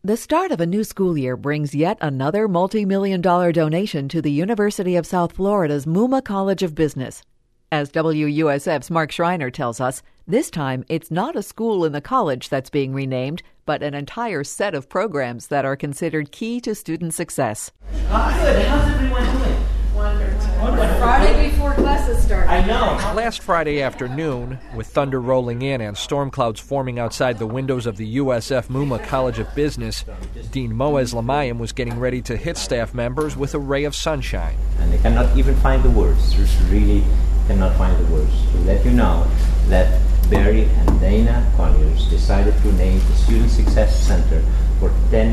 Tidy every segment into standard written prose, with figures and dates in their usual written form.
The start of a new school year brings yet another multi-million-dollar donation to the University of South Florida's Mumma College of Business. As WUSF's Mark Schreiner tells us, this time it's not a school in the college that's being renamed, but an entire set of programs that are considered key to student success. Good. How's everyone doing? Wonderful. Friday before classes start. I know. Last Friday afternoon, with thunder rolling in and storm clouds forming outside the windows of the USF Mumma College of Business, Dean Moaz Lamayam was getting ready to hit staff members with a ray of sunshine. And they cannot even find the words. Just really cannot find the words to let you know that Barry and Dana Colliers decided to name the Student Success Center for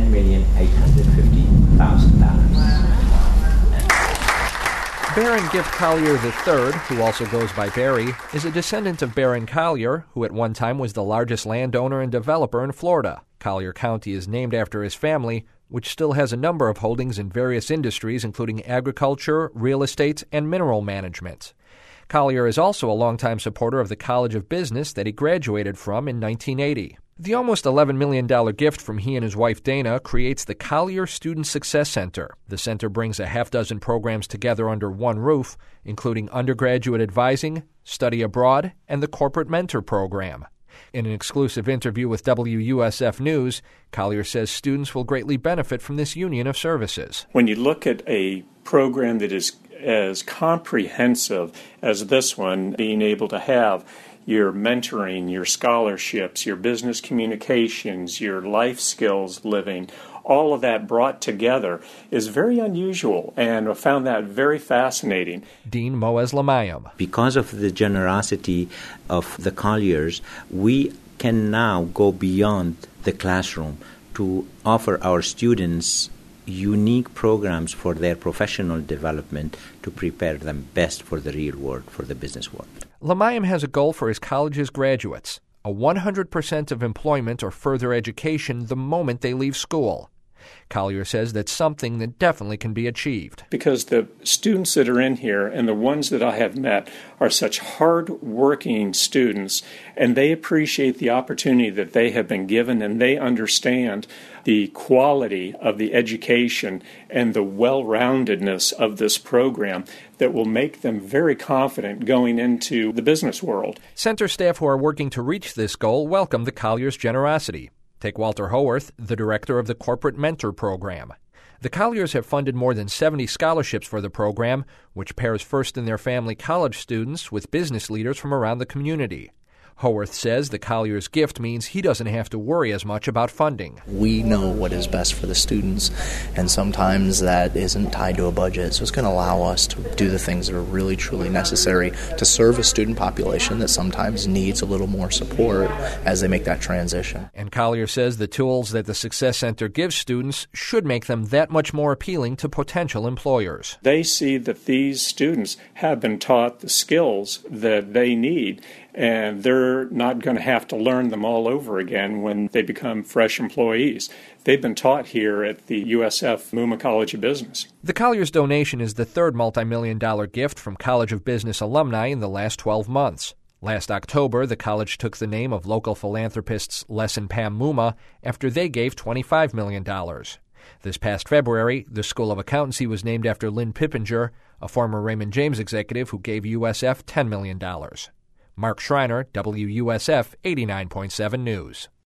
$10,850,000. Baron Gift Collier III, who also goes by Barry, is a descendant of Baron Collier, who at one time was the largest landowner and developer in Florida. Collier County is named after his family, which still has a number of holdings in various industries, including agriculture, real estate, and mineral management. Collier is also a longtime supporter of the College of Business that he graduated from in 1980. The almost $11 million gift from he and his wife Dana creates the Collier Student Success Center. The center brings a half dozen programs together under one roof, including undergraduate advising, study abroad, and the Corporate Mentor Program. In an exclusive interview with WUSF News, Collier says students will greatly benefit from this union of services. When you look at a program that is as comprehensive as this one, being able to have your mentoring, your scholarships, your business communications, your life skills living, all of that brought together is very unusual, and I found that very fascinating. Dean Moaz Lamayam. Because of the generosity of the Colliers, we can now go beyond the classroom to offer our students unique programs for their professional development to prepare them best for the real world, for the business world. Lamayam has a goal for his college's graduates, a 100% of employment or further education the moment they leave school. Collier says that's something that definitely can be achieved. Because the students that are in here and the ones that I have met are such hard-working students, and they appreciate the opportunity that they have been given, and they understand the quality of the education and the well-roundedness of this program that will make them very confident going into the business world. Center staff who are working to reach this goal welcome the Colliers' generosity. Take Walter Howarth, the director of the Corporate Mentor Program. The Colliers have funded more than 70 scholarships for the program, which pairs first-in-their-family college students with business leaders from around the community. Howarth says the Colliers' gift means he doesn't have to worry as much about funding. We know what is best for the students, and sometimes that isn't tied to a budget, so it's going to allow us to do the things that are really, truly necessary to serve a student population that sometimes needs a little more support as they make that transition. And Collier says the tools that the Success Center gives students should make them that much more appealing to potential employers. They see that these students have been taught the skills that they need, and they're not going to have to learn them all over again when they become fresh employees. They've been taught here at the USF Mumma College of Business. The Colliers' donation is the third multi-million-dollar gift from College of Business alumni in the last 12 months. Last October, the college took the name of local philanthropists Les and Pam Mumma after they gave $25 million. This past February, the School of Accountancy was named after Lynn Pippinger, a former Raymond James executive who gave USF $10 million. Mark Schreiner, WUSF 89.7 News.